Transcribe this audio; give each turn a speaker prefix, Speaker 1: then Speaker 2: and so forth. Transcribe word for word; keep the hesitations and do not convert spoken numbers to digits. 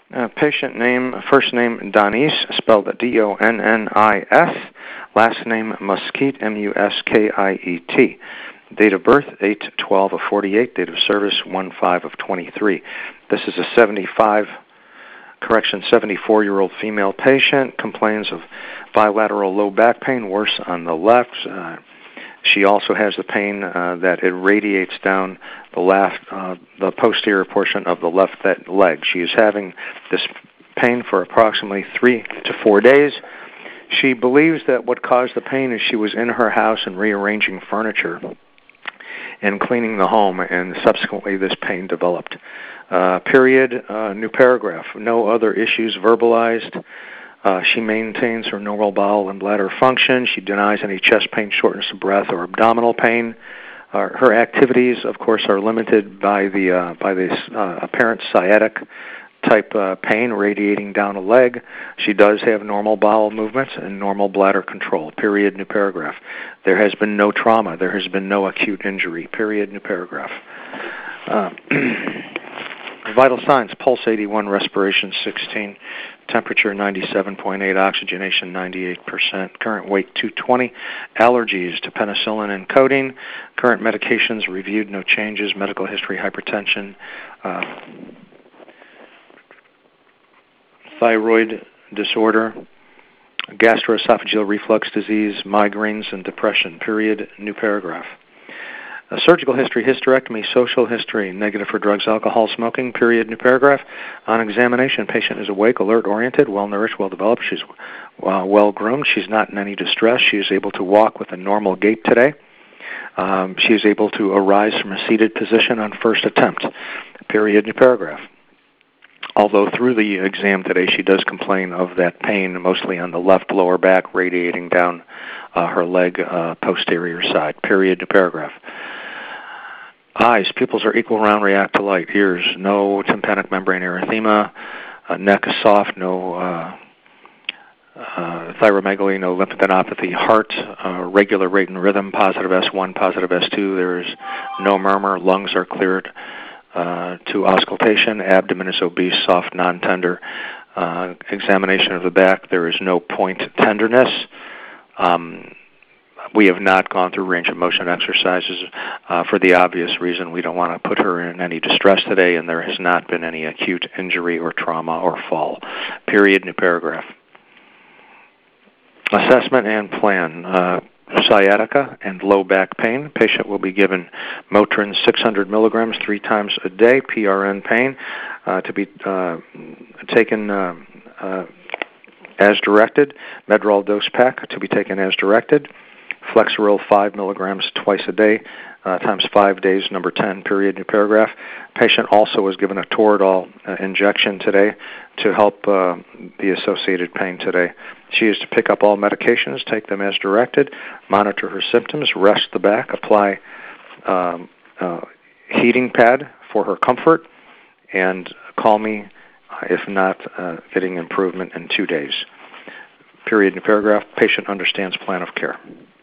Speaker 1: Uh, patient name, first name Donis, spelled D O N N I S, last name Muskiet, M U S K I E T. Date of birth, eight twelve of forty-eight. Date of service, one five of twenty-three. This is a seventy-five, correction, seventy-four-year-old female patient, complains of bilateral low back pain, worse on the left. Uh, she also has the pain uh, that it radiates down the left, uh, the posterior portion of the left leg. She is having this pain for approximately three to four days. She believes that what caused the pain is she was in her house and rearranging furniture and cleaning the home, and subsequently this pain developed. Uh, period, uh, new paragraph. No other issues verbalized. Uh, she maintains her normal bowel and bladder function. She denies any chest pain, shortness of breath, or abdominal pain. Uh, her activities, of course, are limited by the uh, by this uh, apparent sciatic type uh, pain radiating down a leg. She does have normal bowel movements and normal bladder control. Period, new paragraph. There has been no trauma. There has been no acute injury. Period, new paragraph. Uh, vital signs: pulse eighty-one, respiration sixteen, temperature ninety-seven point eight, oxygenation ninety-eight percent, current weight two twenty, allergies to penicillin and codeine, current medications reviewed, no changes, medical history, hypertension, uh, thyroid disorder, gastroesophageal reflux disease, migraines, and depression. Period, new paragraph. A surgical history, hysterectomy, social history, negative for drugs, alcohol, smoking, period, new paragraph. On examination, patient is awake, alert, oriented, well-nourished, well-developed. She's uh, well-groomed. She's not in any distress. She is able to walk with a normal gait today. Um, she is able to arise from a seated position on first attempt, period, new paragraph. Although through the exam today, she does complain of that pain, mostly on the left lower back, radiating down uh, her leg uh, posterior side, period, new paragraph. Eyes, pupils are equal, round, react to light. Ears, no tympanic membrane erythema. Uh, neck is soft, no uh, uh, thyromegaly, no lymphadenopathy. Heart, uh, regular rate and rhythm, positive S one, positive S two. There is no murmur. Lungs are cleared uh, to auscultation. Abdomen is obese, soft, non-tender. Uh, examination of the back, there is no point tenderness. Um, We have not gone through range of motion exercises uh, for the obvious reason we don't want to put her in any distress today, and there has not been any acute injury or trauma or fall. Period, new paragraph. Assessment and plan. Uh, sciatica and low back pain. Patient will be given Motrin six hundred milligrams three times a day, P R N pain, uh, to be uh, taken uh, uh, as directed. Medrol dose pack to be taken as directed. Flexeril five milligrams twice a day, uh, times five days, number ten, period, new paragraph. Patient also was given a Toradol uh, injection today to help uh, the associated pain today. She is to pick up all medications, take them as directed, monitor her symptoms, rest the back, apply um, uh, heating pad for her comfort, and call me if not uh, getting improvement in two days. Period, new paragraph. Patient understands plan of care.